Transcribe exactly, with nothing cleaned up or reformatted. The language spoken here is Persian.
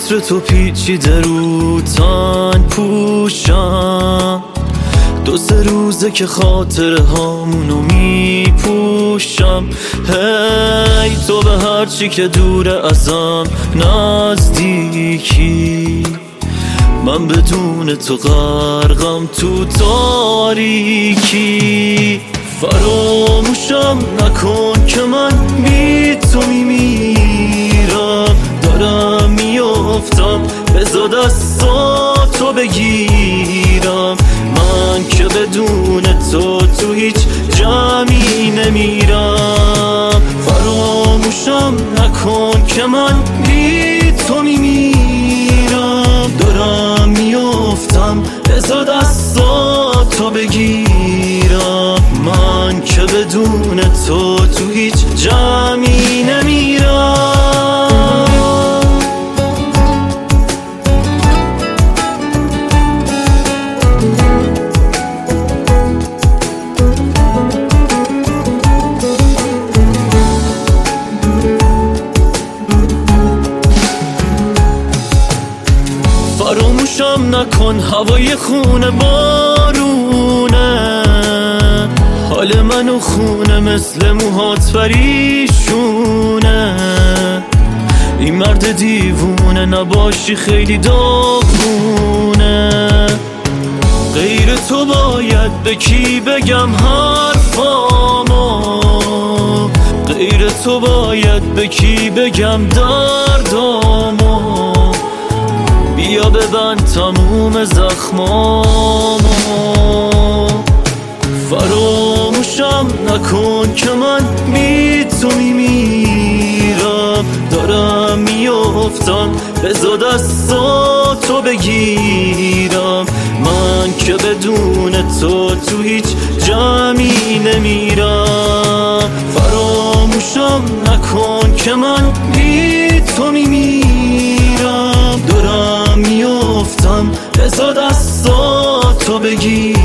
عطر تو پیچیده رو تن پوشم، دو سه روزه که خاطره هامونو می پوشم. هی تو به هرچی که دوره ازم نزدیکی، من بدون تو غرقم تو تاریکی. فراموشم نکن که من بی تو میمیرم، دارم میافتم بذار دستاتو بگیرم. من که بدون تو تو هیچ جمعی نمیرم. فراموشم نکن که من بی تو میمیرم، دارم میافتم بذار دستاتو بگیرم. من که بدون تو تو هیچ جمعی نمیرم. فراموشم نکن هوای خونه بارونه، حال منو خونه مثل موهات پریشونه. این مرد دیوونه نباشی خیلی داغونه. غیر تو باید به کی بگم حرفامو، غیر تو باید به کی بگم دردامو. بیا ببند تموم زخمامو. فراموشم نکن که من بی تو میمیرم، دارم میافتم بذار دستاتو بگیرم. من که بدون تو تو هیچ جمعی نمیرم. فراموشم نکن که من بی تو میمیرم، دارم میافتم بذار دستاتو بگیرم.